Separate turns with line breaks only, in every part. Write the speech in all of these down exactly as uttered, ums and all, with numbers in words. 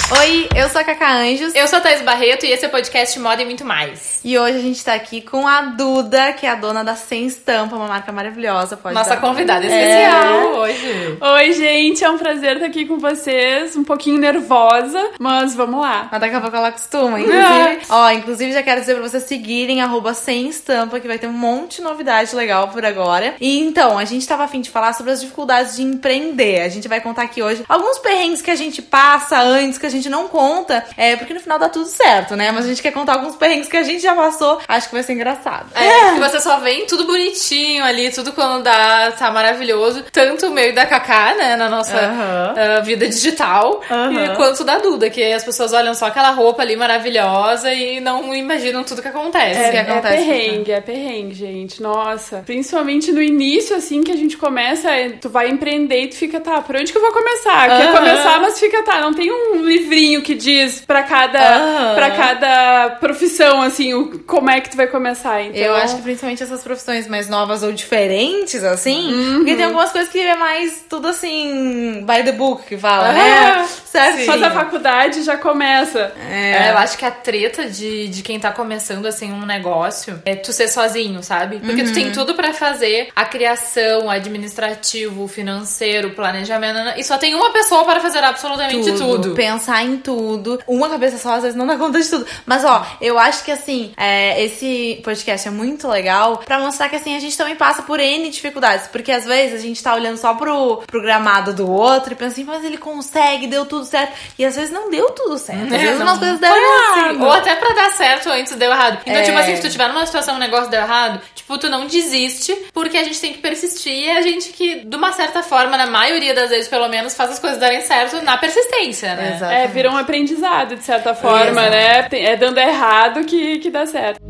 Oi, eu sou a Cacá Anjos.
Eu sou a Thaís Barreto e esse é o podcast Moda e Muito Mais.
E hoje a gente tá aqui com a Duda, que é a dona da Sem Estampa, uma marca maravilhosa. Pode
Nossa
dar...
convidada especial é. hoje.
Oi, gente, é um prazer estar aqui com vocês. Um pouquinho nervosa, mas vamos lá.
Mas daqui a pouco ela acostuma, inclusive. Ó, inclusive já quero dizer pra vocês seguirem arroba Sem Estampa, que vai ter um monte de novidade legal por agora. E então, a gente tava a fim de falar sobre as dificuldades de empreender. A gente vai contar aqui hoje alguns perrengues que a gente passa antes, que a gente não conta, é, porque no final dá tudo certo, né? Mas a gente quer contar alguns perrengues que a gente já passou. Acho que vai ser engraçado.
É, que você só vem tudo bonitinho ali, tudo quando dá, tá maravilhoso. Tanto o meu e da Cacá, né, na nossa uhum. uh, vida digital,
uhum.
e quanto da Duda, que as pessoas olham só aquela roupa ali maravilhosa e não imaginam tudo que acontece.
É,
que acontece
é perrengue, é perrengue, gente. Nossa. Principalmente no início, assim, que a gente começa, tu vai empreender e tu fica, tá, por onde que eu vou começar? Uhum. Quer começar, mas fica, tá, não tem um livrinho que diz pra cada, uhum. pra cada profissão, assim, o, como é que tu vai começar, então...
Eu acho que principalmente essas profissões mais novas ou diferentes, assim, uhum. porque tem algumas coisas que é mais tudo assim, by the book, que fala, né?
Certo, faz a faculdade e já começa.
É. É, eu acho que a treta de, de quem tá começando, assim, um negócio é tu ser sozinho, sabe? Porque uhum. tu tem tudo pra fazer, a criação, o administrativo, o financeiro, o planejamento, e só tem uma pessoa para fazer absolutamente tudo. tudo.
Pensar em tudo. Uma cabeça só, às vezes, não dá conta de tudo. Mas, ó, eu acho que, assim, é, esse podcast é muito legal pra mostrar que, assim, a gente também passa por N dificuldades. Porque, às vezes, a gente tá olhando só pro, pro gramado do outro e pensa assim, mas ele consegue, deu tudo certo. E, às vezes, não deu tudo certo. Às
é,
vezes,
não.
umas coisas deram errado.
Ou até pra dar certo antes deu errado. Então,
é.
tipo assim, se tu tiver numa situação, um negócio deu errado, tipo, tu não desiste, porque a gente tem que persistir e é a gente que, de uma certa forma, na maioria das vezes, pelo menos, faz as coisas darem certo na persistência, né?
Exatamente.
É, vira um aprendizado, de certa forma, Exato. né? É dando errado que, que dá certo.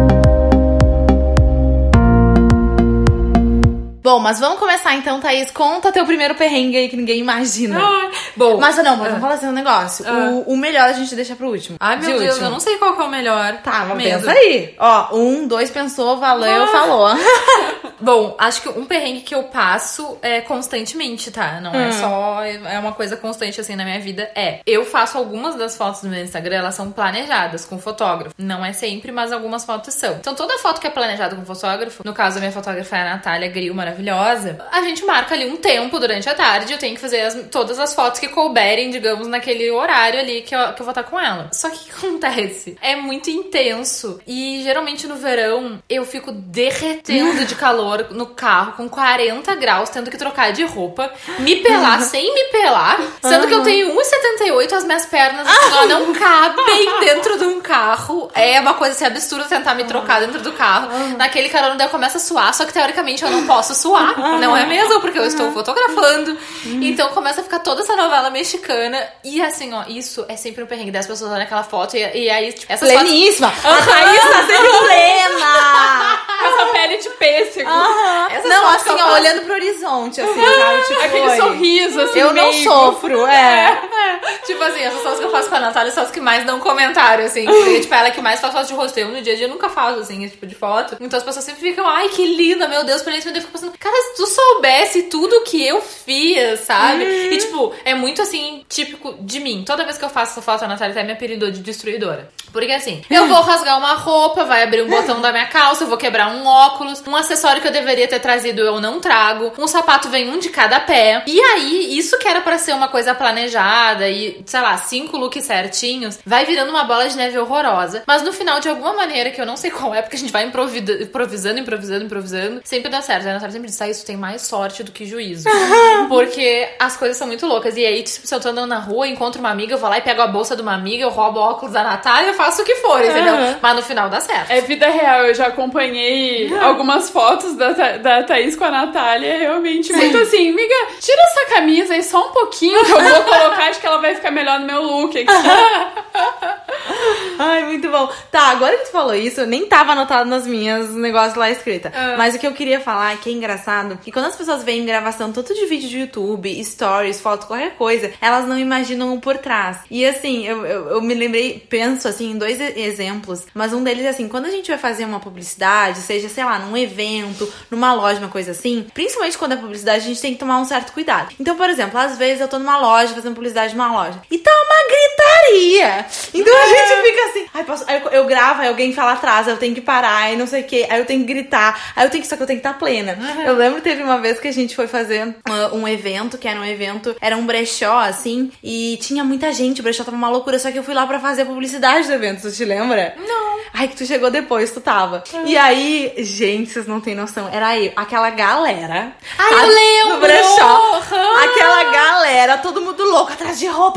Bom, mas vamos começar então, Thaís. Conta teu primeiro perrengue aí que ninguém imagina.
Ah, bom.
Mas não, mas vamos falar assim um negócio.
Ah.
O, o melhor a gente deixa pro último.
Ai, meu Deus,
último.
eu não sei qual que é o melhor.
Tá, mas pensa aí. Ó, um, dois, pensou, valeu, ah. falou.
Bom, acho que um perrengue que eu passo é constantemente, tá? Não
hum.
é só... É uma coisa constante, assim, na minha vida. É, eu faço algumas das fotos do meu Instagram, elas são planejadas com fotógrafo. Não é sempre, mas algumas fotos são. Então, toda foto que é planejada com fotógrafo, no caso, a minha fotógrafa é a Natália Gril, maravilhosa, a gente marca ali um tempo durante a tarde, eu tenho que fazer as, todas as fotos que couberem, digamos, naquele horário ali que eu, que eu vou estar com ela. Só que o que acontece? É muito intenso e geralmente no verão eu fico derretendo de calor no carro com quarenta graus, tendo que trocar de roupa, me pelar sem me pelar, sendo que eu tenho um e setenta e oito, as minhas pernas assim, não cabem dentro de um carro. É uma coisa assim absurda tentar me trocar dentro do carro. Naquele calor daí eu começo a suar, só que teoricamente eu não posso suar, não é mesmo? Porque eu estou fotografando. Então começa a ficar toda essa novela mexicana. E assim, ó, isso é sempre um perrengue. Das pessoas olham aquela foto e, e aí, tipo, essas
pleníssima!
Fotos...
A Thaís tá sempre plena!
Com essa pele de pêssego.
Essas não, assim, ó, faço... olhando pro horizonte, assim, sabe? Tipo,
aquele
oi.
sorriso, assim,
eu
meio...
não sofro, é.
é. Tipo assim, essas fotos que eu faço com a Natália são as que mais dão comentário, assim. Porque, tipo, ela é que mais faz foto de rosto. Eu, no dia a dia, nunca faço, assim, esse tipo de foto. Então as pessoas sempre ficam, ai, que linda, meu Deus, pra isso, meu Deus, eu fico pensando, cara, se tu soubesse tudo que eu fiz, sabe? Hum. E, tipo, é muito, assim, típico de mim. Toda vez que eu faço essa foto, a Natália até me apelidou de destruidora. Porque, assim, eu vou rasgar uma roupa, vai abrir um botão da minha calça, eu vou quebrar um óculos, um acessório que eu deveria ter trazido eu não trago, um sapato vem um de cada pé. E aí, isso que era pra ser uma coisa planejada e, sei lá, cinco looks certinhos, vai virando uma bola de neve horrorosa. Mas no final, de alguma maneira, que eu não sei qual é, porque a gente vai improvisando, improvisando, improvisando, improvisando, sempre dá certo. A Natália sempre diz, ah, isso tem mais sorte do que juízo. Porque as coisas são muito loucas. E aí, tipo, se eu tô andando na rua, encontro uma amiga, eu vou lá e pego a bolsa de uma amiga, eu roubo o óculos da Natália, eu faço o que for, entendeu? Uhum. Mas no final dá certo.
É vida real, eu já acompanhei uhum. algumas fotos da, da Thaís com a Natália, realmente Sim. muito assim, amiga, tira essa camisa aí só um pouquinho que eu vou colocar, acho que ela vai ficar melhor no meu look aqui.
Ai, muito bom. Tá, agora que tu falou isso, nem tava anotado nas minhas negócios lá escrita. Uhum. Mas o que eu queria falar é que é engraçado que quando as pessoas veem gravação tanto de vídeo de YouTube, stories, foto, qualquer coisa, elas não imaginam o por trás. E assim, eu, eu, eu me lembrei, penso assim, em dois exemplos, mas um deles é assim, quando a gente vai fazer uma publicidade, seja, sei lá, num evento, numa loja, uma coisa assim, principalmente quando é publicidade, a gente tem que tomar um certo cuidado. Então, por exemplo, às vezes eu tô numa loja, fazendo publicidade numa loja, e tá uma gritaria putaria. Então a gente fica assim, ai, posso, aí eu, eu gravo, aí alguém fala atrás, eu tenho que parar, aí não sei o que, aí eu tenho que gritar, aí eu tenho que, só que eu tenho que estar plena. Uhum. Eu lembro que teve uma vez que a gente foi fazer uh, um evento, que era um evento, era um brechó, assim, e tinha muita gente, o brechó tava uma loucura, só que eu fui lá pra fazer a publicidade do evento, tu te lembra?
Não.
Ai, que tu chegou depois, tu tava. Uhum. E aí, gente, vocês não tem noção, era eu, aquela galera.
Ai, eu lembro!
No brechó. Uhum. Aquela galera, todo mundo louco, atrás de roupa.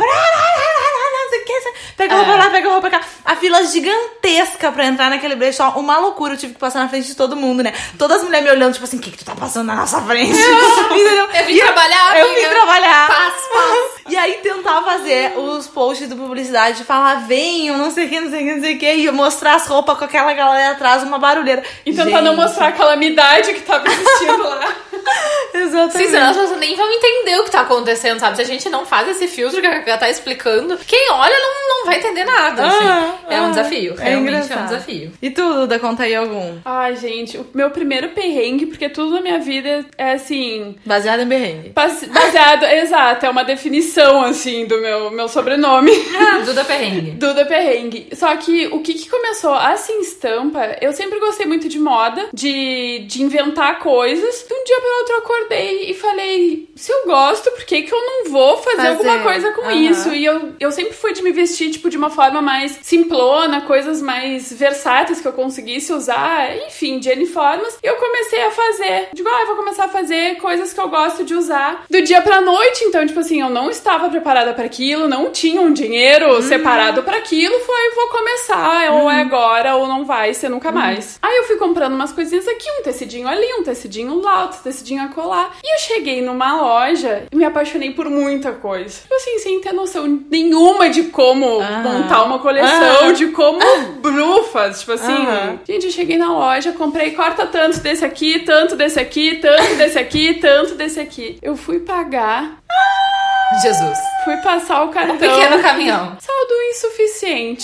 Não sei o que. Pega roupa lá, pega roupa cá. A fila gigantesca pra entrar naquele brechó. Uma loucura, eu tive que passar na frente de todo mundo, né? Todas as mulheres me olhando, tipo assim, o que que tu tá passando na nossa frente? Entendeu?
Eu vim
e
trabalhar,
Eu, eu
amiga.
vim trabalhar.
Passo, passo.
E aí tentar fazer os posts do publicidade, falar, venham, não sei o que, não sei o que, não sei o que, e mostrar as roupas com aquela galera atrás, uma barulheira.
E tentar Gente. não mostrar a calamidade que tava existindo lá.
Exatamente.
Sim, senão as pessoas nem vão entender o que tá acontecendo, sabe? Se a gente não faz esse filtro que a Cacá tá explicando, quem olha não, não vai entender nada, assim. Ah, é um ah, desafio,
é
realmente
engraçado.
é um desafio.
E tu, Duda, conta aí algum.
Ai, gente, o meu primeiro perrengue, porque tudo na minha vida é assim...
Baseado em perrengue.
Baseado, exato, é uma definição, assim, do meu, meu sobrenome.
Ah, Duda Perrengue.
Duda Perrengue. Só que o que que começou? Assim, estampa, eu sempre gostei muito de moda, de, de inventar coisas. De um dia para outro eu acordei e falei, se eu gosto, por que que eu não vou fazer, fazer. alguma coisa com uhum. isso? E eu, eu sempre fui de me vestir, tipo, de uma forma mais simplona, coisas mais versáteis que eu conseguisse usar, enfim, de N formas. E eu comecei a fazer. Digo, ah, eu vou começar a fazer coisas que eu gosto de usar do dia pra noite. Então, tipo assim, eu não estava preparada para aquilo, não tinha um dinheiro uhum. separado para aquilo. Foi, vou começar, uhum. ou é agora, ou não vai ser nunca uhum. mais. Aí eu fui comprando umas coisinhas aqui, um tecidinho ali, um tecidinho lá, outro tecidinho acolá. E eu cheguei numa loja e me apaixonei por muita coisa. Tipo assim, sem ter noção nenhuma de como uhum. montar uma coleção, uhum. de como brufas, tipo assim. Uhum. Gente, eu cheguei na loja, comprei, corta tanto desse aqui, tanto desse aqui, tanto desse aqui, tanto desse aqui. Eu fui pagar...
Jesus.
Fui passar o cartão.
Um pequeno caminhão.
Saldo insuficiente.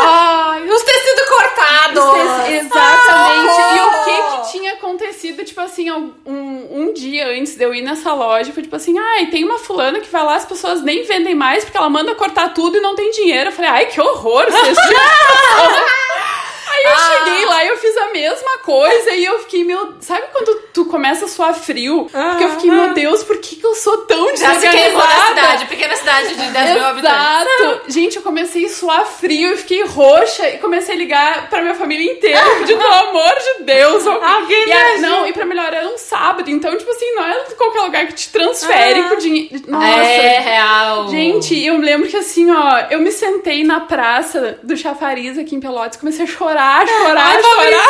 Ai, os tecidos cortados.
Te... Exatamente. Ah, e o que que tinha acontecido, tipo assim, um, um dia antes de eu ir nessa loja, foi tipo assim, ai, tem uma fulana que vai lá, as pessoas nem vendem mais porque ela manda cortar tudo e não tem dinheiro. Eu falei, ai, que horror, vocês Aí eu ah. cheguei lá e eu fiz a mesma coisa e eu fiquei, meu... Sabe quando tu começa a suar frio? Ah, porque eu fiquei, meu Deus, por que que eu sou tão desorganizada? Já se queimou na cidade,
pequena cidade de dez mil habitantes.
Exato. Gente, eu comecei a suar frio e fiquei roxa e comecei a ligar pra minha família inteira, pedindo, pelo amor de Deus.
Alguém
e era, Não, e pra melhor, era um sábado, então, tipo assim, não é qualquer lugar que te transfere ah. com dinheiro. Nossa.
É real.
Gente, eu me lembro que assim, ó, eu me sentei na praça do Chafariz aqui em Pelotas, comecei a chorar, chorar,
Ai,
chorar.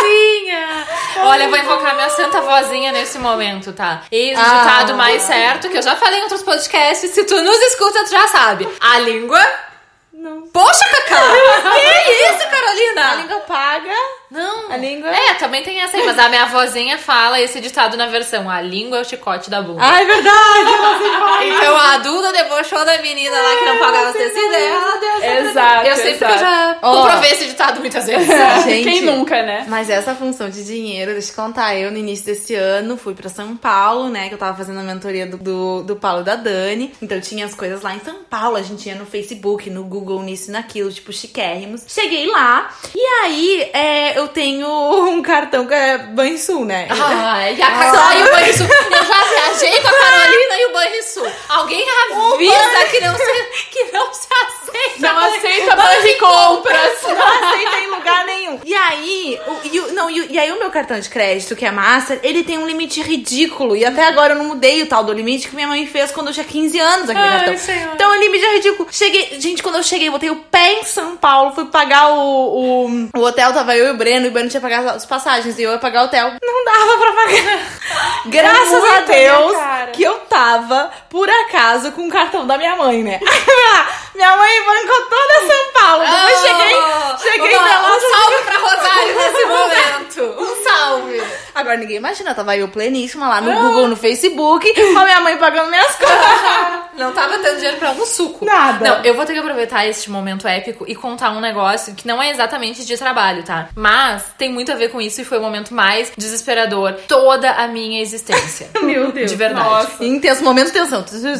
Olha, eu vou invocar minha santa vozinha nesse momento, tá? Eis o ah. ditado mais certo, que eu já falei em outros podcasts, se tu nos escuta, tu já sabe. A língua...
Não.
Poxa, Cacá! Que isso, Carolina?
A língua paga.
Não.
A língua...
É, também tem essa aí, mas a minha vozinha fala esse ditado na versão, a língua é o chicote da bunda.
Ah, é verdade! Eu não sei falar isso.
Então a Duda debochou da menina lá que não pagava os tecidos dela.
Exato,
Eu sempre
exato.
já comprovei oh. esse ditado muitas vezes.
Gente, quem nunca, né?
Mas essa função de dinheiro, deixa eu contar, eu no início desse ano fui pra São Paulo, né, que eu tava fazendo a mentoria do, do, do Paulo e da Dani, então tinha as coisas lá em São Paulo, a gente ia no Facebook, no Google, nisso e naquilo, tipo, chiquérrimos. Cheguei lá, e aí é, eu tenho um cartão que é Banrisul, né?
Ah, e a Cacá e o Banrisul. Eu já viajei com a Carolina e o Banrisul. Alguém avisa que não se, que não se aceita.
Não aceita Banricompras.
Não aceita em lugar nenhum. E aí, o, e, o, não, e, e aí o meu cartão de crédito, que é Master, ele tem um limite ridículo. E até agora eu não mudei o tal do limite que minha mãe fez quando eu tinha quinze anos, aquele Ai, cartão. Senhor. Então o limite é ridículo. Cheguei, gente, quando eu cheguei, botei o pé em São Paulo, fui pagar o, o, o hotel, tava eu e o Breno, e o Breno tinha pagado as passagens, e eu ia pagar o hotel. Não dava pra pagar. Graças é a Deus que eu tava, por acaso, com o cartão da minha mãe, né? Minha mãe bancou toda São Paulo. Depois oh, cheguei, cheguei
uma,
pra lá.
Um salve pra Rosário nesse momento. Um salve.
Agora ninguém imagina, tava eu pleníssima lá no ah. Google, no Facebook, com a minha mãe pagando minhas contas.
Não tava tendo dinheiro pra um suco.
Nada.
Não, eu vou ter que aproveitar este momento épico e contar um negócio que não é exatamente de trabalho, tá? Mas tem muito a ver com isso e foi o momento mais desesperador toda a minha existência.
Meu Deus.
De verdade.
Nossa.
Intenso momento de tensão.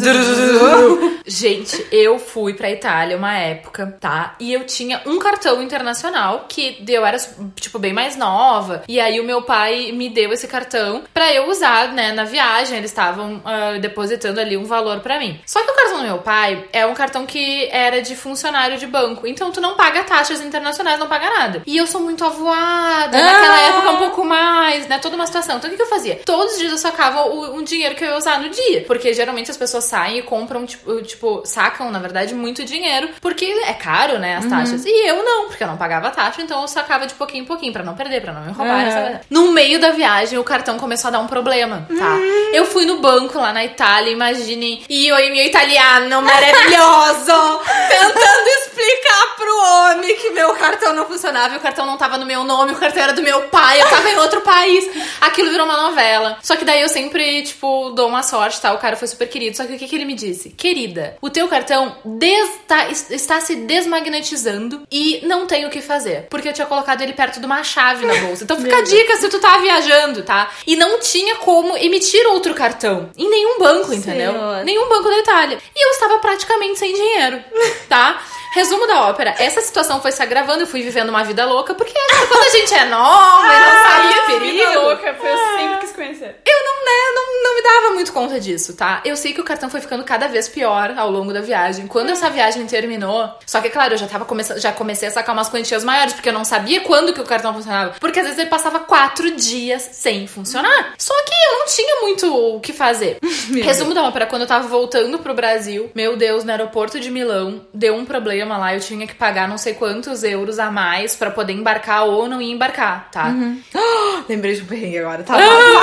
Gente, eu fui pra Itália uma época, tá? E eu tinha um cartão internacional que eu era, tipo, bem mais nova. E aí o meu pai me deu esse cartão pra eu usar, né, na viagem. Eles estavam uh, depositando ali um valor pra mim. Só que o cartão do meu pai é um cartão que era de funcionário de banco. Então tu não paga taxas internacionais, não paga nada. E eu sou muito avoada. Ah. Naquela época um pouco mais, né? Toda uma situação. Então o que, que eu fazia? Todos os dias eu sacava o, um dinheiro que eu ia usar no dia. Porque geralmente as pessoas saem e compram, tipo, tipo sacam, na verdade, muito dinheiro. Porque é caro, né? As
uhum.
taxas. E eu não, porque eu não pagava taxa. Então eu sacava de pouquinho em pouquinho pra não perder, pra não me roubar. Uhum. Essa... No meio da viagem, o cartão começou a dar um problema, tá? Uhum. Eu fui no banco lá na Itália, imaginem. E eu e meu italiano maravilhoso tentando explicar pro homem que meu cartão não funcionava e o cartão não tava no meu nome, o cartão era do meu pai, eu tava em outro país. Aquilo virou uma novela. Só que daí eu sempre, tipo, dou uma sorte, tá? O cara foi super querido. Só que o que, que ele me disse? Querida, o teu cartão des- tá, está se desmagnetizando e não tem o que fazer. Porque eu tinha colocado ele perto de uma chave na bolsa. Então fica a dica se tu tá viajando, tá? E não tinha como emitir outro cartão. Em nenhum banco, entendeu?
Senhor.
Nenhum banco da Itália. E eu estava praticamente sem dinheiro, tá? Resumo da ópera, essa situação foi se agravando, eu fui vivendo uma vida louca, porque quando a gente é nova e não sabe o perigo...
Vida louca, foi eu sempre quis conhecer.
Eu não, né, não, não me dava muito conta disso, tá? Eu sei que o cartão foi ficando cada vez pior ao longo da viagem. Quando essa viagem terminou, só que, claro, eu já tava começando, já comecei a sacar umas quantias maiores, porque eu não sabia quando que o cartão funcionava. Porque às vezes ele passava quatro dias sem funcionar. Só que eu não tinha muito o que fazer. Resumo da ópera, quando eu tava voltando pro Brasil, meu Deus, no aeroporto de Milão, deu um problema lá, eu tinha que pagar não sei quantos euros a mais pra poder embarcar ou não ia embarcar, tá?
Uhum. Lembrei de um perrengue agora, tá?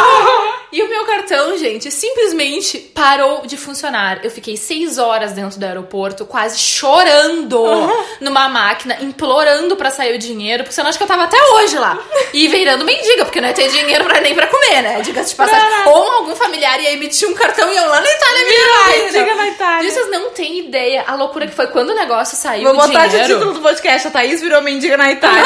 E o meu cartão, gente, simplesmente parou de funcionar. Eu fiquei seis horas dentro do aeroporto, quase chorando uhum. numa máquina, implorando pra sair o dinheiro, porque senão acho que eu tava até hoje lá. E virando mendiga, porque não ia ter dinheiro pra, nem pra comer, né? Diga-se de passagem. Não, não. Ou algum familiar ia emitir um cartão e eu lá na Itália me
mendiga na Itália.
Vocês não têm ideia a loucura que foi quando o negócio saiu.
Vou
o
botar
dinheiro.
de título do podcast, a Thaís virou mendiga na Itália.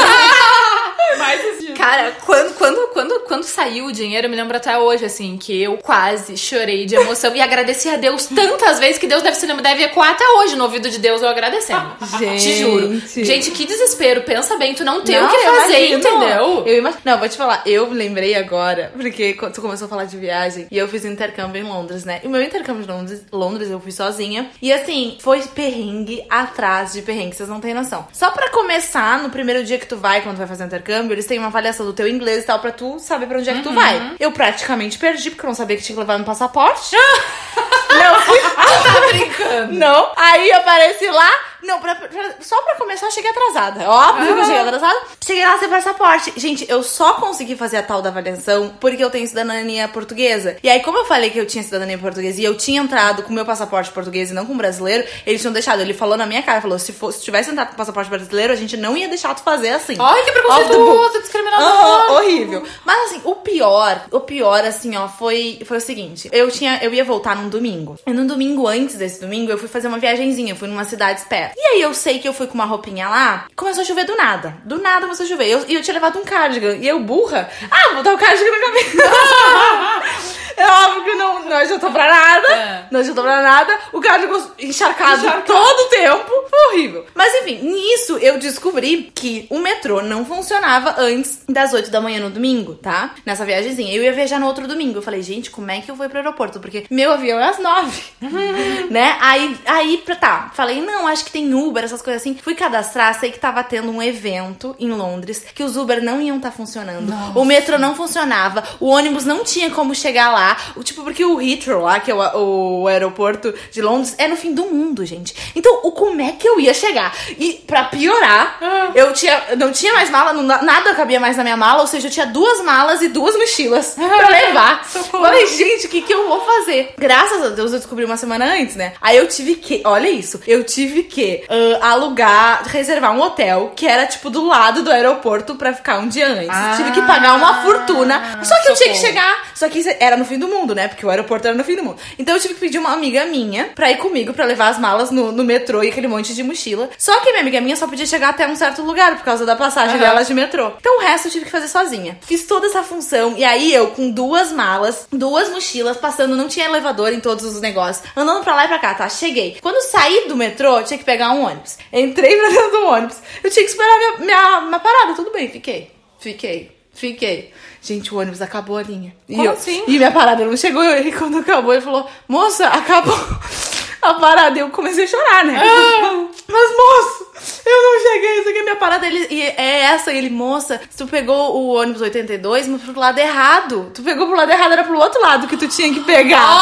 Mais esse
Cara, quando, quando, quando, quando saiu o dinheiro, eu me lembro até hoje, assim, que eu quase chorei de emoção e agradeci a Deus tantas vezes que Deus deve, se lembra, deve ecoar até hoje no ouvido de Deus eu agradecendo.
Gente.
Te juro. Gente, que desespero. Pensa bem, tu não tem
não,
o que fazer,
imagino.
entendeu?
Eu imag... Não, vou te falar, eu lembrei agora, porque quando tu começou a falar de viagem, e eu fiz intercâmbio em Londres, né? E o meu intercâmbio de Londres, Londres eu fui sozinha. E assim, foi perrengue atrás de perrengue, vocês não têm noção. Só pra começar, no primeiro dia que tu vai, quando tu vai fazer um intercâmbio, eles têm uma avaliação do teu inglês e tal, pra tu saber pra onde é que tu
Uhum.
vai. Eu praticamente perdi, porque eu não sabia que tinha que levar meu passaporte. Não, fui...
Tá brincando.
Não. Aí eu apareci lá. Não, pra, pra, só pra começar eu cheguei atrasada. Óbvio que eu cheguei atrasada. Cheguei lá sem passaporte. Gente, eu só consegui fazer a tal da avaliação porque eu tenho cidadania portuguesa. E aí, como eu falei que eu tinha cidadania portuguesa e eu tinha entrado com meu passaporte português e não com brasileiro, eles tinham deixado. Ele falou na minha cara, falou, se, for, se tivesse entrado com passaporte brasileiro, a gente não ia deixar tu fazer assim.
Ai, que preconceituoso, discriminador.
Uhum, horrível. Mas assim, o pior, o pior, assim, ó, foi, foi o seguinte. Eu tinha, eu ia voltar num domingo. E no domingo, antes desse domingo, eu fui fazer uma viagenzinha. Eu fui numa cidade perto. E aí eu sei que eu fui com uma roupinha lá, começou a chover do nada. Do nada começou a chover. E eu, eu tinha levado um cardigan. E eu, burra, ah, vou botar o cardigan na cabeça. É óbvio que não, não adiantou pra nada. É. Não adiantou pra nada. O cardigan encharcado, encharcado todo o tempo. Foi horrível. Mas enfim, nisso eu descobri que o metrô não funcionava antes das oito da manhã no domingo, tá? Nessa viagemzinha. Eu ia viajar no outro domingo. Eu falei, gente, como é que eu vou pro aeroporto? Porque meu avião é às nove. Né? Aí, aí, tá. Falei, não, acho que tem Uber, essas coisas assim. Fui cadastrar, sei que tava tendo um evento em Londres, que os Uber não iam estar tá funcionando. Nossa. O metrô não funcionava. O ônibus não tinha como chegar lá. O, tipo, porque o Heathrow lá, que é o, o aeroporto de Londres, é no fim do mundo, gente. Então, o, como é que que eu ia chegar. E pra piorar, ah. eu tinha, não tinha mais mala, não, nada cabia mais na minha mala, ou seja, eu tinha duas malas e duas mochilas pra levar.
Socorro.
Falei, gente, o que que eu vou fazer? Graças a Deus eu descobri uma semana antes, né? Aí eu tive que, olha isso, eu tive que uh, alugar, reservar um hotel que era tipo do lado do aeroporto pra ficar um dia antes. Ah. Tive que pagar uma fortuna. Só que socorro. eu tinha que chegar, só que era no fim do mundo, né? Porque o aeroporto era no fim do mundo. Então eu tive que pedir uma amiga minha pra ir comigo, pra levar as malas no, no metrô e aquele monte de mochila. Só que minha amiga minha só podia chegar até um certo lugar por causa da passagem uhum. dela de metrô. Então o resto eu tive que fazer sozinha. Fiz toda essa função e aí eu com duas malas, duas mochilas, passando, não tinha elevador em todos os negócios, andando pra lá e pra cá, tá? Cheguei. Quando saí do metrô, tinha que pegar um ônibus. Entrei pra dentro do ônibus. Eu tinha que esperar minha, minha, minha parada. Tudo bem, fiquei. Fiquei. Fiquei. Gente, o ônibus acabou a linha.
Como
e eu,
assim?
E minha parada não chegou. E quando acabou, ele falou, moça, acabou a parada. Eu comecei a chorar, né? Ah. Mas, moço, eu não cheguei. Isso aqui é minha parada. Ele, e é essa. E ele, moça, tu pegou o ônibus oitenta e dois, mas pro lado errado. Tu pegou pro lado errado, era pro outro lado que tu tinha que pegar.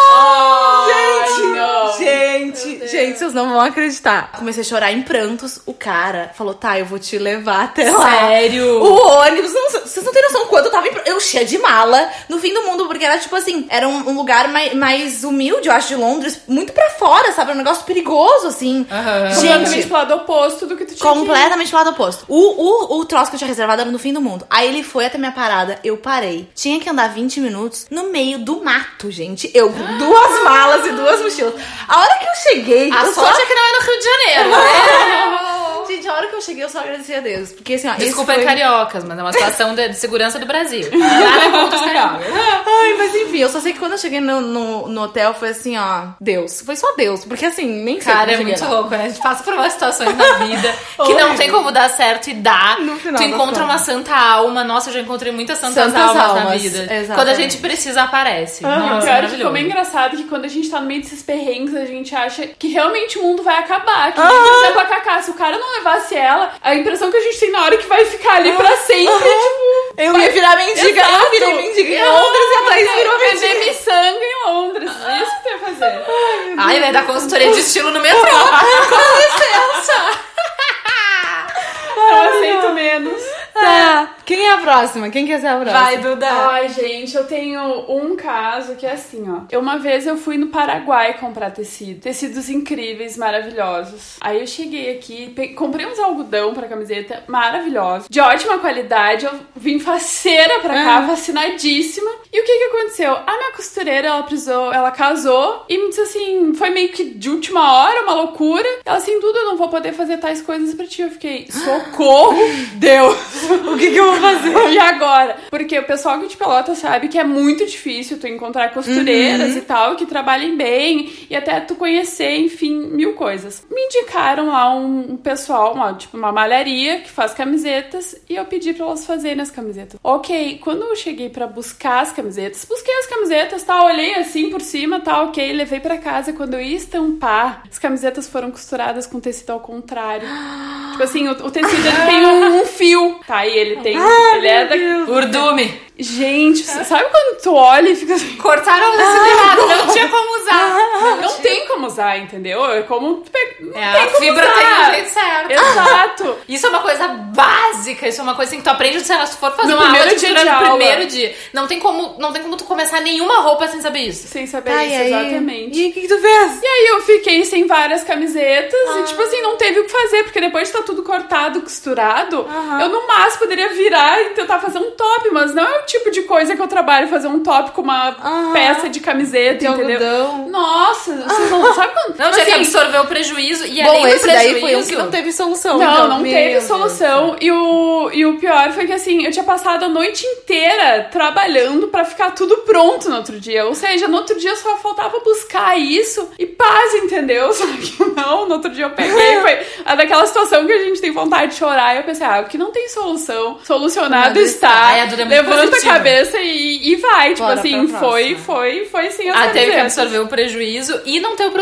Oh,
gente,
não.
gente, gente, vocês não vão acreditar. Comecei a chorar em prantos. O cara falou, tá, eu vou te levar até lá.
Sério?
O ônibus, não, vocês não têm noção quanto eu tava em, eu cheia de mala no fim do mundo, porque era tipo assim, era um, um lugar mais, mais humilde, eu acho, de Londres, muito pra fora, sabe? Um negócio perigoso, assim.
Uhum. Gente, completamente pro lado oposto do que tu tinha.
Completamente pro lado oposto. O, o, o troço que eu tinha reservado era no fim do mundo. Aí ele foi até minha parada, eu parei. Tinha que andar vinte minutos no meio do mato, gente. Eu com duas malas e duas mochilas. A hora que eu cheguei...
A
eu
sorte
só...
é que não é no Rio de Janeiro, né?
Gente, a hora que eu cheguei, eu só agradeci a Deus. Porque assim, ó,
desculpa
foi...
cariocas, mas é uma situação de, de segurança do Brasil. Nada contra os cariocas.
Ai, mas enfim, eu só sei que quando eu cheguei no, no, no hotel, foi assim, ó, Deus. Foi só Deus. Porque assim, nem sei.
Cara, é muito lá. louco, né? A gente passa por umas situações na vida que não tem como dar certo e dá. Tu encontra uma santa alma. Nossa, eu já encontrei muitas santas, santas almas, almas na vida. Exatamente. Quando a gente precisa, aparece.
Uhum.
Nossa,
cara, ficou bem engraçado que quando a gente tá no meio desses perrengues, a gente acha que realmente o mundo vai acabar. Que, uhum. por exemplo, a Cacá, se o cara não levasse ela, a impressão que a gente tem na hora é que vai ficar ali uhum. pra sempre, uhum. tipo...
Eu vai... ia virar mendiga,
Exato.
eu virei mendiga em Londres e a Thaís virou mendiga.
Vender miçanga em Londres. Isso que tu ia fazer.
Ai, Ai vai dar consultoria de estilo no metrô.
Com licença.
Eu aceito menos.
Tá. Quem é a próxima? Quem quer ser a próxima?
Vai, Duda.
Ai, gente, eu tenho um caso que é assim, ó. Eu, uma vez eu fui no Paraguai comprar tecido. Tecidos incríveis, maravilhosos. Aí eu cheguei aqui, pe- comprei uns algodão pra camiseta, maravilhosos. De ótima qualidade. Eu vim faceira pra cá, ah. vacinadíssima. E o que que aconteceu? A minha costureira, ela precisou, ela casou e me disse assim, foi meio que de última hora, uma loucura. Ela assim, Duda, eu não vou poder fazer tais coisas pra ti. Eu fiquei, socorro, Deus.
O que que eu vou fazer?
E agora? Porque o pessoal aqui de Pelotas sabe que é muito difícil tu encontrar costureiras uhum. e tal, que trabalhem bem e até tu conhecer, enfim, mil coisas. Me indicaram lá um, um pessoal, uma, tipo uma malharia que faz camisetas e eu pedi pra elas fazerem as camisetas. Ok, quando eu cheguei pra buscar as camisetas, busquei as camisetas, tá, olhei assim por cima, tá, ok, levei pra casa. Quando eu ia estampar, as camisetas foram costuradas com tecido ao contrário. Tipo assim, o, o tecido ele tem um, um fio, tá, e ele tem...
Ah,
ele é da...
Urdume.
Gente, sabe quando tu olha e fica assim...
Cortaram o tecido errado, não tinha como usar.
Não, não tem como usar, entendeu? É como... Tu pe... Não
é,
tem
a
como
fibra
usar.
tem um jeito certo.
Exato.
Isso é uma coisa básica, isso é uma coisa assim, que tu aprende, sei lá, se tu for fazer
no
uma aula de
dia
costura
de
no
aula.
primeiro dia. Não tem, como, não tem como tu começar nenhuma roupa sem saber isso.
Sem saber
ai,
isso,
ai,
exatamente.
E o que, que tu fez?
E aí eu fiquei sem várias camisetas
ah.
e tipo assim, não teve o que fazer, porque depois de tá tudo cortado, costurado,
uhum.
eu no máximo poderia virar e tentar fazer um top, mas não é o tipo de coisa que eu trabalho, fazer um top com uma uhum. peça de camiseta, de entendeu? Algodão. Nossa, vocês não sabe quando...
Não,
assim,
tinha que absorver o prejuízo e
bom,
além do
esse
prejuízo...
daí foi um que não teve solução.
Não,
então.
não
Meu
teve
Deus.
solução. E o, e o pior foi que assim, eu tinha passado a noite inteira trabalhando pra ficar tudo pronto no outro dia. Ou seja, no outro dia só faltava buscar isso e paz, entendeu? Só que não, no outro dia eu peguei, foi a daquela situação que a gente tem vontade de chorar. E eu pensei, ah, o que não tem solução, solucionado está.
Ai, a Duda é muito
levanta
positiva.
a cabeça e, e vai. Tipo
Bora
assim,
pra
foi,
próxima.
foi, foi assim.
Ah, teve que absorver o prejuízo e não ter o produto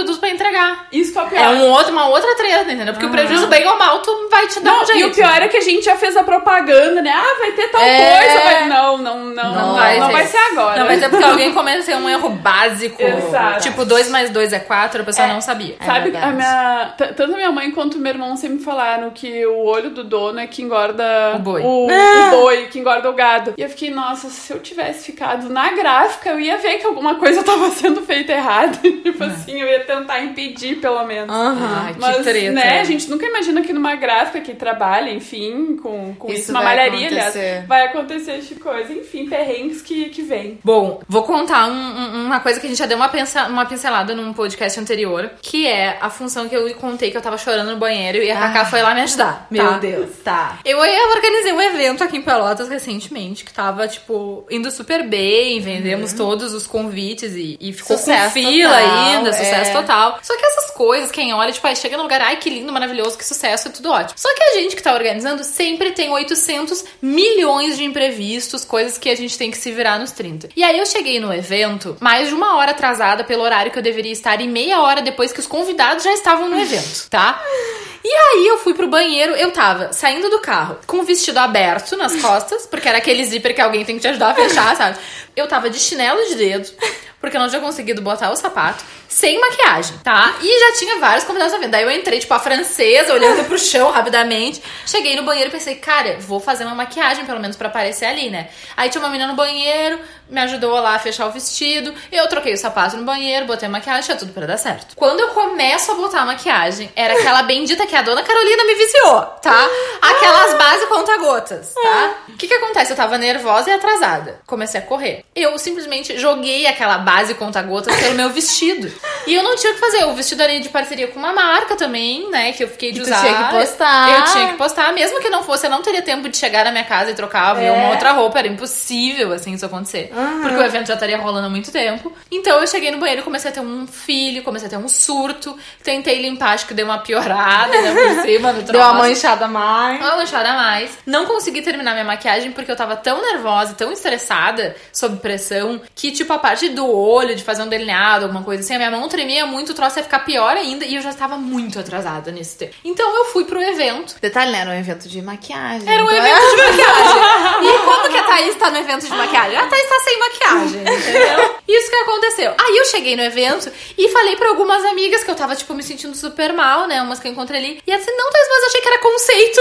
produto pra entregar.
Isso que é o pior.
É um outro, uma outra treta, entendeu? Porque ah. o prejuízo, bem ou mal, tu vai te dar
não,
um jeito.
E o pior é que a gente já fez a propaganda, né? Ah, vai ter tal
é...
coisa. Vai... Não, não, não. Não, não, vai, não vai ser agora.
Não, vai ser porque alguém cometeu um erro básico.
Exato.
Tipo, dois mais dois é quatro, a pessoa
é.
não sabia.
Sabe,
é
a minha... Tanto minha mãe quanto meu irmão sempre falaram que o olho do dono é que engorda
o boi.
O,
ah.
o boi, que engorda o gado. E eu fiquei, nossa, se eu tivesse ficado na gráfica, eu ia ver que alguma coisa tava sendo feita errada. Tipo ah. assim, eu ia tentar impedir, pelo menos.
Uhum. Ai,
mas,
que treta.
né, a gente nunca imagina que numa gráfica que trabalha, enfim, com, com isso, isso uma malharia, aliás, vai acontecer esse tipo de coisa. Enfim, perrengues que, que vem.
Bom, vou contar um, um, uma coisa que a gente já deu uma, pensa, uma pincelada num podcast anterior, que é a função que eu contei que eu tava chorando no banheiro e a Cacá ah. foi lá me ajudar.
Meu
tá?
Deus, tá.
Eu, eu organizei um evento aqui em Pelotas recentemente, que tava, tipo, indo super bem, vendemos uhum. todos os convites e, e ficou sucesso com fila total, ainda, sucesso é. total. Só que essas coisas, quem olha, tipo, aí chega no lugar, ai, que lindo, maravilhoso, que sucesso, é tudo ótimo. Só que a gente que tá organizando sempre tem oitocentos milhões de imprevistos, coisas que a gente tem que se virar nos trinta. E aí eu cheguei no evento mais de uma hora atrasada pelo horário que eu deveria estar e meia hora depois que os convidados já estavam no evento, tá? E aí eu fui pro banheiro, eu tava saindo do carro com o vestido aberto nas costas, porque era aquele zíper que alguém tem que te ajudar a fechar, sabe? Eu tava de chinelo de dedo, porque eu não tinha conseguido botar o sapato, sem maquiagem, tá? E já tinha vários convidados na vida. Daí eu entrei, tipo, a francesa, olhando pro chão rapidamente. Cheguei no banheiro e pensei, cara, vou fazer uma maquiagem, pelo menos pra aparecer ali, né? Aí tinha uma menina no banheiro, me ajudou lá a fechar o vestido. Eu troquei o sapato no banheiro, botei a maquiagem, tinha tudo pra dar certo. Quando eu começo a botar a maquiagem, era aquela bendita que a dona Carolina me viciou, tá? Aquelas bases conta-gotas, tá? O que que acontece? Eu tava nervosa e atrasada. Comecei a correr. Eu simplesmente joguei aquela base conta-gotas pelo meu vestido. E eu não tinha o que fazer. O vestido era de parceria com uma marca também, né? Que eu fiquei de
e
usar.
Tu tinha que postar.
Eu tinha que postar. Mesmo que não fosse, eu não teria tempo de chegar na minha casa e trocar, ver é. uma outra roupa. Era impossível, assim, isso acontecer. Uhum. Porque o evento já estaria rolando há muito tempo. Então eu cheguei no banheiro e comecei a ter um filho, comecei a ter um surto. Tentei limpar, acho que deu uma piorada, né? Por cima do troço.
Deu uma manchada a mais.
Uma manchada a mais. Não consegui terminar minha maquiagem porque eu tava tão nervosa, tão estressada, sob pressão, que, tipo, a parte do olho, de fazer um delineado, alguma coisa assim, a minha mão tremia muito, o troço ia ficar pior ainda e eu já estava muito atrasada nesse tempo. Então eu fui pro evento.
Detalhe, né? Era um evento de maquiagem.
Era um
então
evento é... de maquiagem. E quando que a Thaís tá no evento de maquiagem? A Thaís tá sem maquiagem, entendeu? Isso que aconteceu. Aí eu cheguei no evento e falei pra algumas amigas que eu tava, tipo, me sentindo super mal, né? Umas que eu encontrei ali. E ela disse, não, Thaís, mas eu achei que era conceito.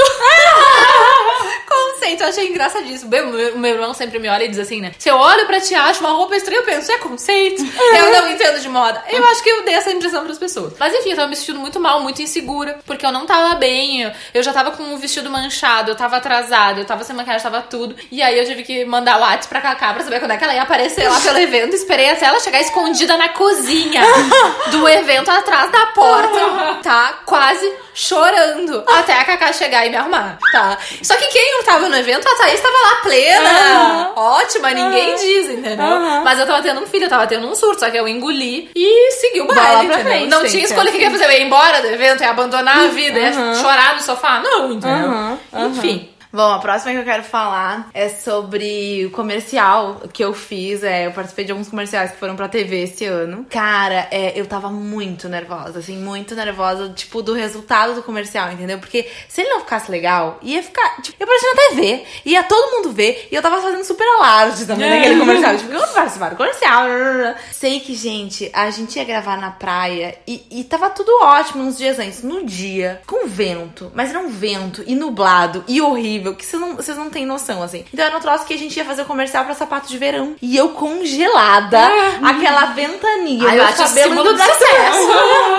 Conceito, eu achei engraçadíssimo. O meu irmão sempre me olha e diz assim, né? Se eu olho pra ti, acho uma roupa estranha, eu penso, é conceito. Eu não entendo de moda. Eu acho que eu dei essa impressão pras pessoas. Mas enfim, eu tava me sentindo muito mal, muito insegura, porque eu não tava bem, eu, eu já tava com o vestido manchado, eu tava atrasada, eu tava sem maquiagem, tava tudo. E aí eu tive que mandar o WhatsApp pra Cacá pra saber quando é que ela ia aparecer lá pelo evento. Esperei até ela chegar escondida na cozinha do evento, atrás da porta, tá? Quase chorando até a Cacá chegar e me arrumar, tá? Só que quem não tava no evento, a Thaís tava lá plena, uhum. ótima, ninguém uhum. diz, entendeu? Uhum. Mas eu tava tendo um filho, eu tava tendo um surto, só que eu engoli e segui o baile, entendeu? Frente, não tinha escolha o que eu ia fazer, eu ia embora do evento, ia abandonar a vida, ia uhum. chorar no sofá, não, entendeu? Uhum. Enfim.
Bom, a próxima que eu quero falar é sobre o comercial que eu fiz. É, eu participei de alguns comerciais que foram pra T V esse ano. Cara, é, eu tava muito nervosa, assim, muito nervosa, tipo, do resultado do comercial, entendeu? Porque se ele não ficasse legal, ia ficar, tipo, eu apareci na T V, ia todo mundo ver, e eu tava fazendo super alarde também é. naquele comercial. Tipo, eu não participar do comercial. Sei que, gente, a gente ia gravar na praia e, e tava tudo ótimo uns dias antes. No dia, com vento, mas era um vento e nublado e horrível, que vocês não, vocês não têm noção, assim. Então era um troço que a gente ia fazer o comercial pra sapato de verão. E eu congelada, ah, aquela ventania,
ai,
meu cabelo indo do sucesso.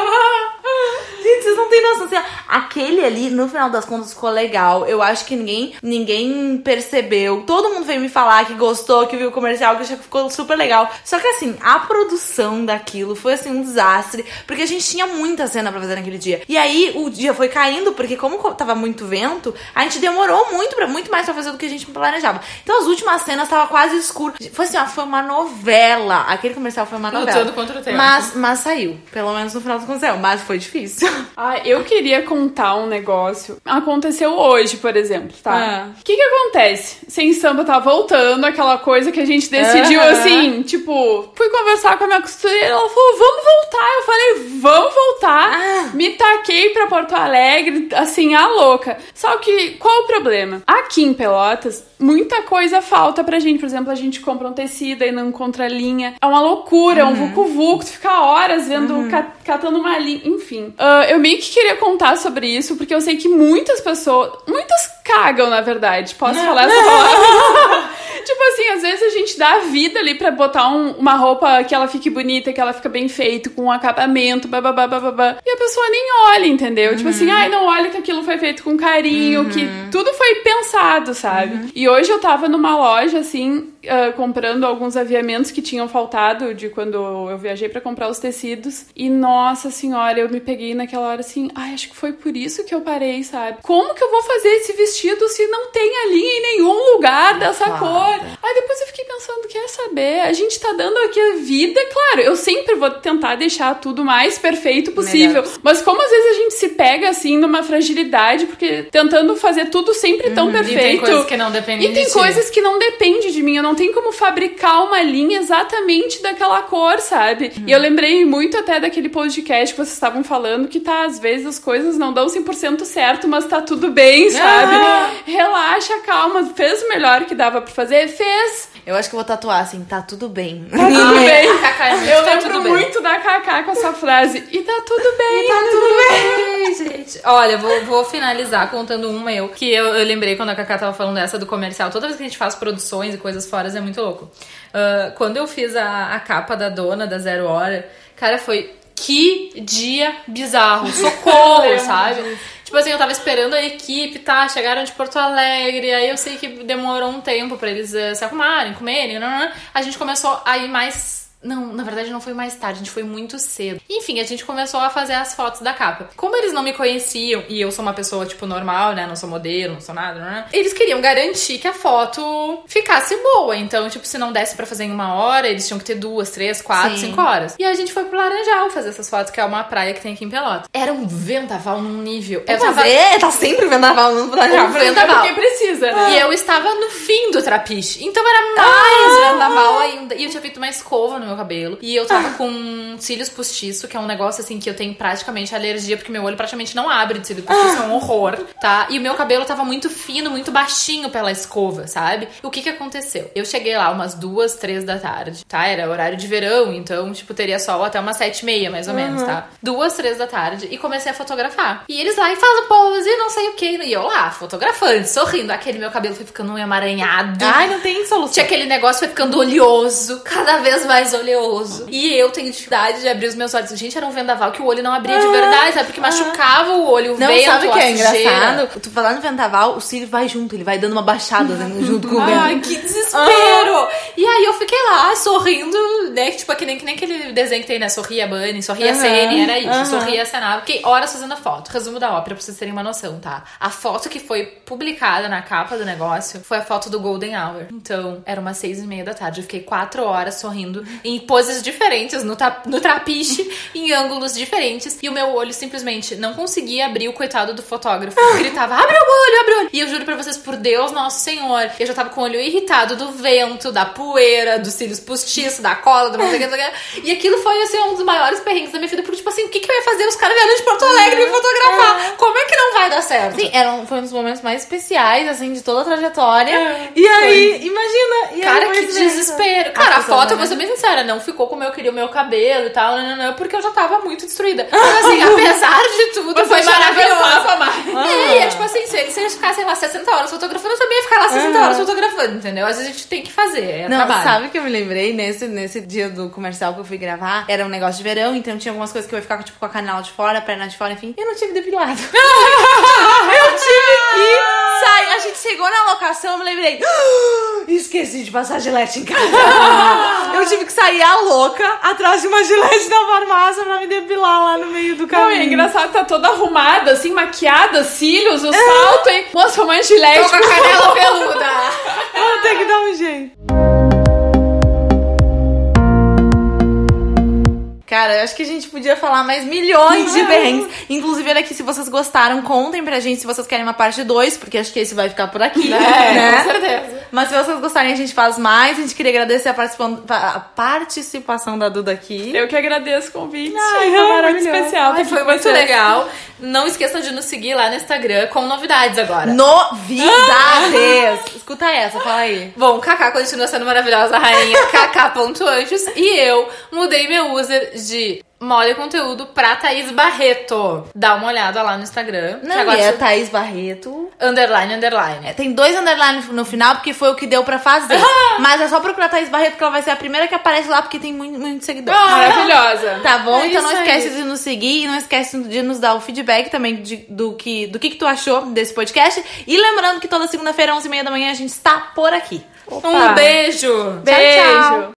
Gente, vocês não têm noção. Assim, aquele ali, no final das contas, ficou legal. Eu acho que ninguém, ninguém percebeu. Todo mundo veio me falar que gostou, que viu o comercial, que achou que ficou super legal. Só que, assim, a produção daquilo foi, assim, um desastre. Porque a gente tinha muita cena pra fazer naquele dia. E aí, o dia foi caindo, porque como tava muito vento, a gente demorou muito, pra, muito mais pra fazer do que a gente planejava. Então, as últimas cenas tava quase escuro. Foi assim, ó, foi uma novela. Aquele comercial foi uma novela.
Lutando contra o tempo.
Mas, mas saiu. Pelo menos no final do comercial. Mas foi difícil.
Ah, eu queria contar um negócio. Aconteceu hoje, por exemplo, tá? O ah. que que acontece? Sem Samba tá voltando, aquela coisa que a gente decidiu, uh-huh. assim, tipo, fui conversar com a minha costureira, ela falou, vamos voltar. Eu falei, vamos Me taquei pra Porto Alegre, assim, a louca. Só que, qual o problema? Aqui em Pelotas, muita coisa falta pra gente. Por exemplo, a gente compra um tecido e não encontra linha. É uma loucura, uhum. um vucu-vucu. Tu fica horas vendo, uhum. catando uma linha. Enfim. Uh, eu meio que queria contar sobre isso, porque eu sei que muitas pessoas... Muitas cagam, na verdade. Posso não, falar não. essa palavra? Tipo assim, às vezes a gente dá a vida ali pra botar um, uma roupa que ela fique bonita, que ela fica bem feita, com um acabamento, bababá, bababá. E a pessoa nem olha, entendeu? Uhum. Tipo assim, ai, não olha que aquilo foi feito com carinho, uhum. que tudo foi pensado, sabe? Uhum. E hoje eu tava numa loja, assim, uh, comprando alguns aviamentos que tinham faltado de quando eu viajei pra comprar os tecidos. E, nossa senhora, eu me peguei naquela hora assim, ai, acho que foi por isso que eu parei, sabe? Como que eu vou fazer esse vestido se não tem a linha em nenhum lugar dessa claro. cor? Aí depois eu fiquei pensando, quer saber? A gente tá dando aqui a vida, claro, eu sempre vou tentar deixar tudo mais perfeito possível. Melhor. Mas como às vezes a gente se pega, assim, numa fragilidade, porque tentando fazer tudo sempre tão uhum. perfeito. E tem
coisas que não dependem
de ti. E tem coisas que não dependem de mim. Eu não tenho como fabricar uma linha exatamente daquela cor, sabe? Uhum. E eu lembrei muito até daquele podcast que vocês estavam falando, que tá, às vezes as coisas não dão cem por cento certo, mas tá tudo bem, sabe? Ah. Relaxa, calma, fez o melhor que dava pra fazer, fez.
Eu acho que eu vou tatuar assim, tá tudo bem.
Tá tudo bem.
A Cacá é muito,
eu
tá
lembro
tudo
muito
bem.
da Cacá com essa frase. E tá tudo bem.
E tá tudo bem, gente. Olha, vou, vou finalizar contando uma eu, que eu, eu lembrei quando a Cacá tava falando dessa do comercial. Toda vez que a gente faz produções e coisas fora, é muito louco. Uh, quando eu fiz a, a capa da Dona, da Zero Hora, cara, foi... Que dia bizarro. Socorro, sabe? Tipo assim, eu tava esperando a equipe, tá? Chegaram de Porto Alegre, aí eu sei que demorou um tempo pra eles uh, se arrumarem, comerem, não, não, não. A gente começou a ir mais... Não, na verdade não foi mais tarde, a gente foi muito cedo. Enfim, a gente começou a fazer as fotos da capa. Como eles não me conheciam, e eu sou uma pessoa, tipo, normal, né? Não sou modelo, não sou nada, não, não. Eles queriam garantir que a foto ficasse boa. Então, tipo, se não desse pra fazer em uma hora, eles tinham que ter duas, três, quatro, Sim. cinco horas. E a gente foi pro Laranjal fazer essas fotos, que é uma praia que tem aqui em Pelotas. Era um vendaval num nível...
Eu tava... É, tá sempre vendaval no Laranjal.
Um vendaval. Porque precisa, né?
E eu estava no fim do trapiche. Então era mais ah. vendaval ainda. E eu tinha feito uma escova no meu cabelo. E eu tava com cílios postiço, que é um negócio assim que eu tenho praticamente alergia, porque meu olho praticamente não abre de cílio postiço, é um horror, tá? E o meu cabelo tava muito fino, muito baixinho pela escova, sabe? O que que aconteceu? Eu cheguei lá umas duas, três da tarde, tá? Era horário de verão, então, tipo, teria sol até umas sete e meia, mais ou uhum. menos, tá? Duas, três da tarde, e comecei a fotografar. E eles lá, e faz o pose, não sei o que. E eu lá, fotografando, sorrindo. Aquele meu cabelo foi ficando emaranhado.
Ai, não tem solução.
Tinha aquele negócio, foi ficando oleoso, cada vez mais oleoso. E eu tenho dificuldade de abrir os meus olhos. Gente, era um vendaval que o olho não abria de verdade, sabe? Porque machucava o olho, o
não,
vento,
sabe o que é
sujeira.
engraçado? Tu falando no vendaval, o cílio vai junto, ele vai dando uma baixada né, junto com o vento.
Ai, que desespero! Ah. E aí eu fiquei lá, sorrindo, né? Tipo, que nem, que nem aquele desenho que tem, né? Sorria Bunny, sorria uhum. C N, era isso. Uhum. Sorria Senado. Fiquei horas fazendo a foto. Resumo da ópera, pra vocês terem uma noção, tá? A foto que foi publicada na capa do negócio foi a foto do Golden Hour. Então, era umas seis e meia da tarde. Eu fiquei quatro horas sorrindo em poses diferentes, no, ta- no trapiche, em ângulos diferentes. E o meu olho simplesmente não conseguia abrir o coitado do fotógrafo. Eu gritava, abre o olho, abre o olho. E eu juro pra vocês, por Deus, nosso senhor, eu já tava com o olho irritado do vento, da poeira, dos cílios postiços, da cola, do não sei o que. E aquilo foi, assim, um dos maiores perrengues da minha vida. Porque, tipo assim, o que que eu ia fazer? Os caras vieram de Porto Alegre me fotografar. Como é que não vai dar certo?
Sim, eram, foi um dos momentos mais especiais, assim, de toda a trajetória. É, e aí, foi. imagina. E
cara,
aí,
que desespero. Cara, a, a foto, eu vou ser bem sincera, não ficou como eu queria o meu cabelo e tal, não, não, não, porque eu já tava muito destruída. Mas assim, apesar de tudo,
você
foi maravilhoso.
Mais.
É, é, tipo assim, se eles, se eles ficassem lá sessenta horas fotografando, eu também ia ficar lá sessenta uhum. horas fotografando, entendeu? Às vezes a gente tem que fazer, é
não,
trabalho.
Sabe o que eu me lembrei nesse, nesse dia do comercial que eu fui gravar? Era um negócio de verão, então tinha algumas coisas que eu ia ficar tipo, com a canela de fora, a perna de fora, enfim. Eu não tive depilado. Eu tive que sair. A gente chegou na locação, eu me lembrei. Esqueci de passar gilete em casa. Eu tive que sair a louca atrás de uma gilete na farmácia pra me depilar lá no meio do caminho.
Não, é engraçado, tá toda arrumada, assim, maquiada, cílios, o salto, hein? Moça, uma gilete.
Tô com a canela peluda.
Vou ter que dar um jeito. Cara, eu acho que a gente podia falar mais milhões de perrengues. Inclusive, olha aqui, se vocês gostaram, contem pra gente se vocês querem uma parte dois, porque acho que esse vai ficar por aqui,
É,
né?
com certeza.
Mas se vocês gostarem, a gente faz mais. A gente queria agradecer a participação, a participação da Duda aqui.
Eu que agradeço o convite.
Ai,
foi
foi
muito
maravilhoso.
especial.
Ai, foi muito legal. Não esqueçam de nos seguir lá no Instagram com novidades agora.
Novidades! Escuta essa, fala aí.
Bom, Kaká continua sendo maravilhosa, rainha kaká.anjos. E eu mudei meu user de Mole Conteúdo pra Thaís Barreto. Dá uma olhada lá no Instagram.
Não,
que agora
e é
sou-
Thaís Barreto.
Underline, underline.
É, tem dois underline no final, porque foi o que deu pra fazer. Mas é só procurar Thaís Barreto, que ela vai ser a primeira que aparece lá, porque tem muito, muito seguidor.
Maravilhosa.
Tá bom?
É
Então não
isso aí.
esquece de nos seguir e não esquece de nos dar o feedback também de- do, que, do que, que tu achou desse podcast. E lembrando que toda segunda-feira, onze e meia da manhã, a gente está por aqui.
Opa.
Um beijo!
Beijo.
Tchau, tchau.